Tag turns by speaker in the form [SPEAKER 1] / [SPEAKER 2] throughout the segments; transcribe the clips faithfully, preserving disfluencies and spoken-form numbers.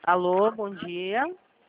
[SPEAKER 1] Alô, bom dia.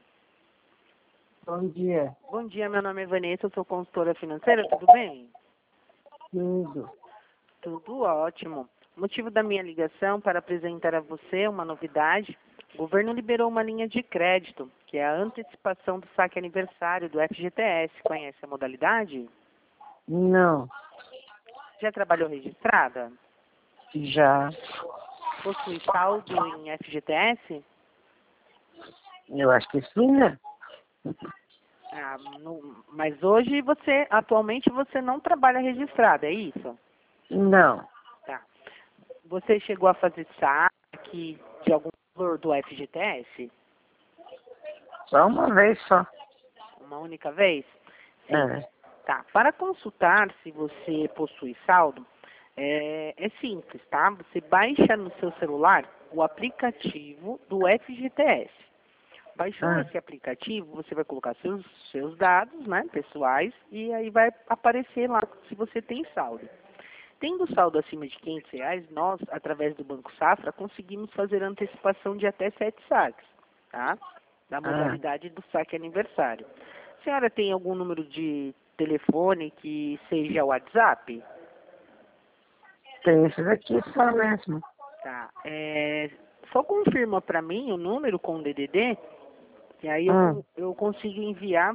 [SPEAKER 2] Bom dia.
[SPEAKER 1] Bom dia, meu nome é Vanessa, eu sou consultora financeira, tudo bem?
[SPEAKER 2] Tudo.
[SPEAKER 1] Tudo ótimo. O motivo da minha ligação para apresentar a você uma novidade. O governo liberou uma linha de crédito, que é a antecipação do saque aniversário do F G T S. Conhece a modalidade?
[SPEAKER 2] Não.
[SPEAKER 1] Já trabalhou registrada?
[SPEAKER 2] Já.
[SPEAKER 1] Possui saldo em F G T S?
[SPEAKER 2] Eu acho que sim, né?
[SPEAKER 1] Ah, não- mas hoje você, atualmente você não trabalha registrada, é isso?
[SPEAKER 2] Não.
[SPEAKER 1] Tá. Você chegou a fazer saque de algum valor do F G T S?
[SPEAKER 2] Só uma vez só.
[SPEAKER 1] Uma única vez? Sim.
[SPEAKER 2] É.
[SPEAKER 1] Tá. Para consultar se você possui saldo, é, é simples, tá? Você baixa no seu celular o aplicativo do F G T S. Baixou
[SPEAKER 2] Ah,
[SPEAKER 1] esse aplicativo, você vai colocar seus, seus dados, né, pessoais, e aí vai aparecer lá se você tem saldo. Tendo saldo acima de quinhentos reais, nós, através do Banco Safra, conseguimos fazer antecipação de até sete saques, tá? Da
[SPEAKER 2] ah.
[SPEAKER 1] modalidade do saque aniversário. A senhora tem algum número de telefone que seja WhatsApp?
[SPEAKER 2] Tem esse daqui só mesmo.
[SPEAKER 1] Tá. É, só confirma para mim o número com o D D D, e aí eu,
[SPEAKER 2] Hum.
[SPEAKER 1] eu consigo enviar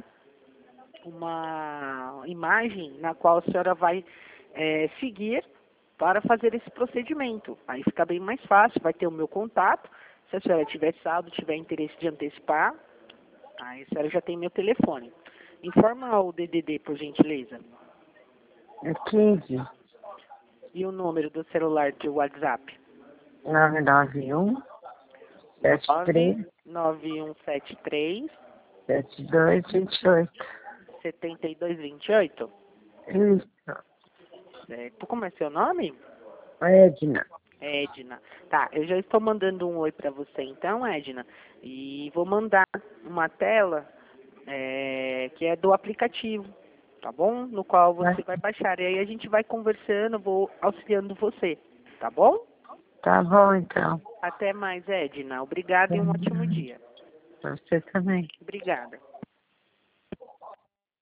[SPEAKER 1] uma imagem na qual a senhora vai é, seguir para fazer esse procedimento. Aí fica bem mais fácil, vai ter o meu contato. Se a senhora tiver saldo, tiver interesse de antecipar, aí a senhora já tem meu telefone. Informa o D D D, por gentileza.
[SPEAKER 2] É quinze,
[SPEAKER 1] E o número do celular de WhatsApp?
[SPEAKER 2] nove nove um, sete três,
[SPEAKER 1] nove um sete três,
[SPEAKER 2] sete dois, vinte e oito.
[SPEAKER 1] sete dois dois oito.
[SPEAKER 2] Isso.
[SPEAKER 1] Certo. Como é seu nome?
[SPEAKER 2] Edna.
[SPEAKER 1] Edna. Tá, eu já estou mandando um oi para você então, Edna. E vou mandar uma tela é, que é do aplicativo, tá bom? No qual você vai baixar. E aí a gente vai conversando, vou auxiliando você, tá bom?
[SPEAKER 2] Tá bom, então.
[SPEAKER 1] Até mais, Edna. Obrigada e um ótimo dia.
[SPEAKER 2] Você também.
[SPEAKER 1] Obrigada.